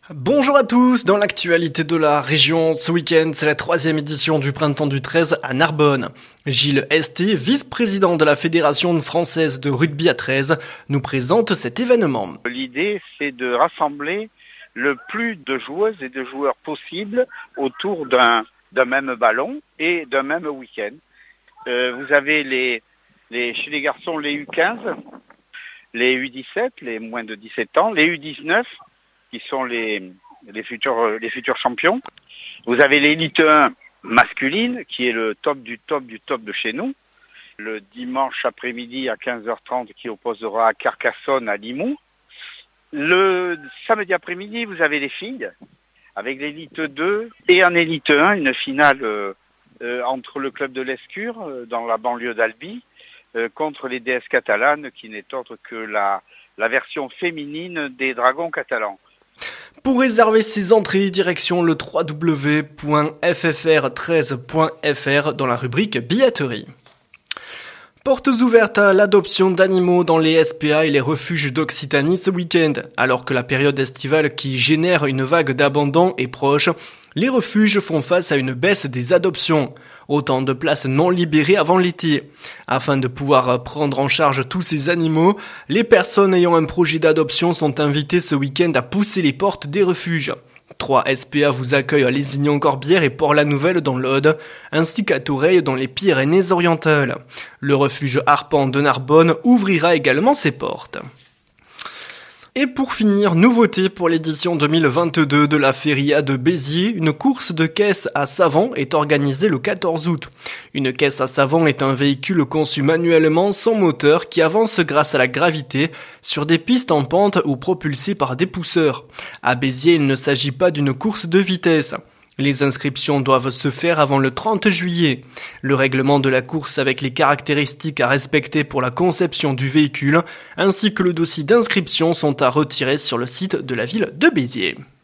Bonjour à tous, dans l'actualité de la région, ce week-end, c'est la 3e édition du Printemps du 13 à Narbonne. Gilles Esté, vice-président de la Fédération française de rugby à 13, nous présente cet événement. L'idée, c'est de rassembler le plus de joueuses et de joueurs possible autour d'un même ballon et d'un même week-end. Vous avez chez les garçons les U15, les U17, les moins de 17 ans, les U19, qui sont les futurs champions. Vous avez l'élite 1 masculine, qui est le top du top du top de chez nous. Le dimanche après-midi à 15h30, qui opposera Carcassonne à Limoux. Le samedi après-midi, vous avez les filles, avec l'élite 2 et en élite 1, une finale entre le club de l'Escure, dans la banlieue d'Albi, contre les DS catalanes, qui n'est autre que la version féminine des Dragons catalans. Pour réserver ses entrées, direction le www.ffr13.fr dans la rubrique billetterie. Portes ouvertes à l'adoption d'animaux dans les SPA et les refuges d'Occitanie ce week-end. Alors que la période estivale qui génère une vague d'abandon est proche, les refuges font face à une baisse des adoptions. Autant de places non libérées avant l'été. Afin de pouvoir prendre en charge tous ces animaux, les personnes ayant un projet d'adoption sont invitées ce week-end à pousser les portes des refuges. 3 SPA vous accueillent à Lézignan-Corbière et Port-la-Nouvelle dans l'Aude, ainsi qu'à Toureilles dans les Pyrénées-Orientales. Le refuge Harpan de Narbonne ouvrira également ses portes. Et pour finir, nouveauté pour l'édition 2022 de la Feria de Béziers, une course de caisse à savon est organisée le 14 août. Une caisse à savon est un véhicule conçu manuellement sans moteur qui avance grâce à la gravité sur des pistes en pente ou propulsé par des pousseurs. À Béziers, il ne s'agit pas d'une course de vitesse. Les inscriptions doivent se faire avant le 30 juillet. Le règlement de la course avec les caractéristiques à respecter pour la conception du véhicule, ainsi que le dossier d'inscription sont à retirer sur le site de la ville de Béziers.